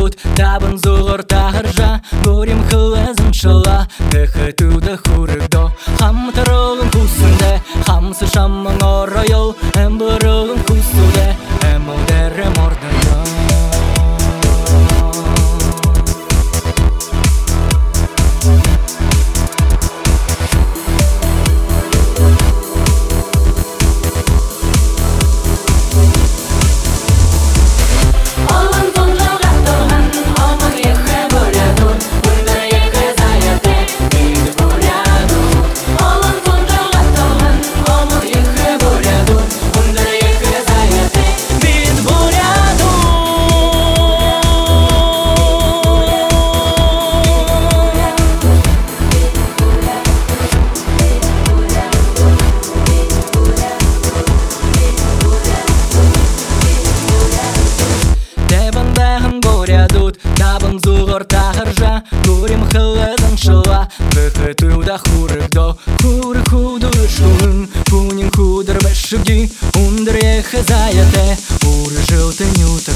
тут, табын зуғыр тағыржа, көрем қылызын шыла, тіхітуді хурыгдо. Хам тұрығын күсінде, хамсы шамың орайыл, әм бұрығын күсуде, әм ұлдәрім ордайыл. Табын зуғыр тағыржа, көрем қылызын шыла, тіхітуді хурыгдо. Хуры худыр шуын, кунин худыр бәшігі, ұндыр ехі заяте, уры жылты нюты